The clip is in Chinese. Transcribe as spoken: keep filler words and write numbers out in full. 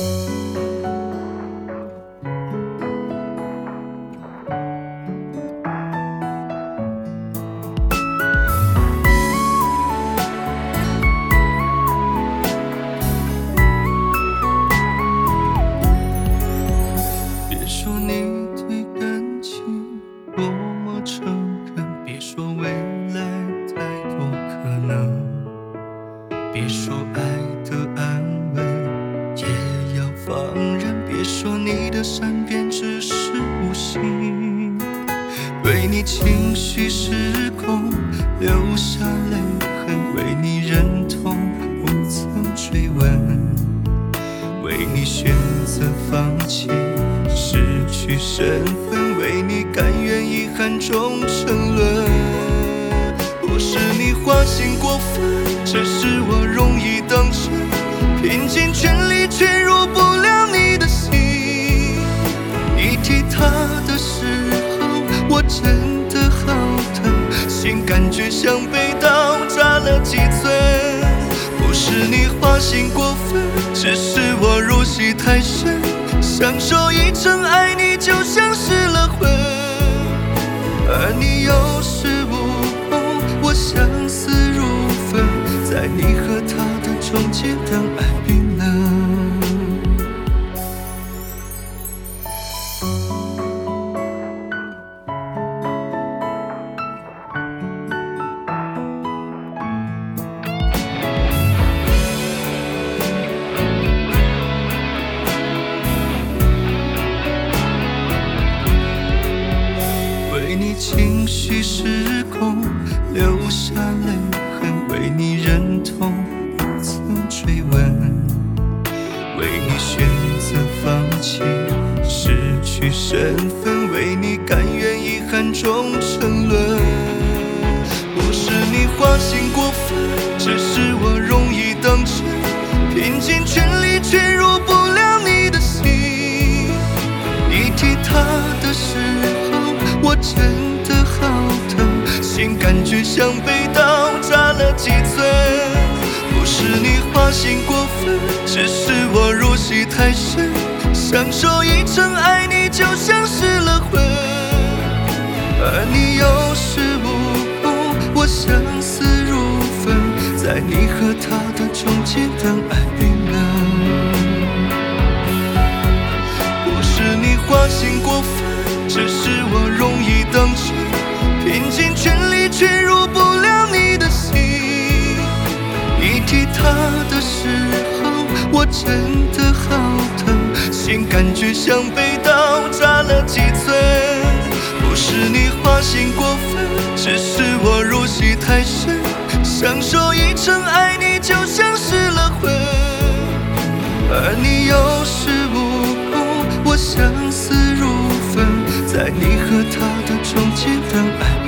别说你对感情多么诚恳，别说未来太多可能，别说爱的安慰也要放任，别说你的善变只是无心，对你情绪失控留下泪痕，为你忍痛不曾追问，为你选择放弃失去身份，为你甘愿遗憾中沉沦。不是你花心过分，只是我容易当真，拼尽全力却入不了你的心。你提他的时候，我真的好疼，心感觉像被刀扎了几寸。不是你花心过分，只是我入戏太深，享受一程爱你就像失了魂，而你有恃无恐，我相思如焚，在你和他的中间让爱冰冷。为你情绪失控留下泪痕，为你忍痛不曾追问，为你选择放弃失去身份，为你甘愿遗憾中沉沦。不是你花心过分，只是我容易当真，拼尽全力却入不了你的心。你提他的时候，我真的好疼，心感觉像被刀扎了几寸。不是你花心过分，只是我入戏太深，享受一程爱你就像失了魂，而你有恃无恐，我相思如焚，在你和他的中间让爱冰冷。不是你花心过分，只是我容易当真，拼尽全力却入不了你的心。你提他的时候，我真的好疼，心感觉像被刀扎了几寸。不是你花心过分，只是我入戏太深，享受一程爱你就像失了魂，而你有恃无恐，我相思如焚，在你和他的中间让爱